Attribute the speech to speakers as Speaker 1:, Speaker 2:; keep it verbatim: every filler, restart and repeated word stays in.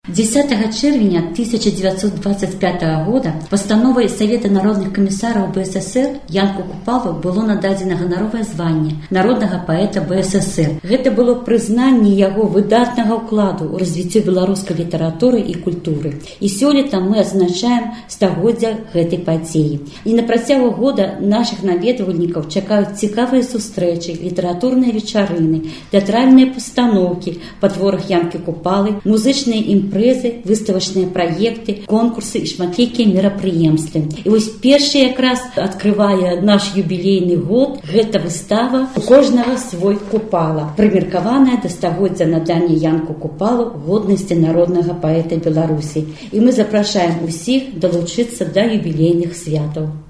Speaker 1: десятого чэрвеня тысяча девятьсот двадцать пятого года постановой Совета народных комиссаров БССР Янку Купалу было нададзена ганаровае званне народнага паэта БССР. Гэта было прызнанне яго выдатнага ўкладу ў развіццё беларускай літаратуры і культуры. І сёлета мы адзначаем стагоддзя гэтай падзеі. І на працягу года нашых наведвальнікаў чакаюць цікавыя сустрэчы, літаратурныя вечарыны, тэатральныя пастаноўкі па творах Янкі Купалы, музычныя імпрэзы, выставачныя праекты, конкурсы і шматлікія мерапрыемствы. І вось першы якраз адкрывае наш юбілейны год. Гэта выстава «У кожнага свой Купала», прымеркаваная да стагоддзя надання Янку Купалу годнасці народнага паэта Беларусі. І мы запрашаем усіх далучыцца да юбілейных святаў.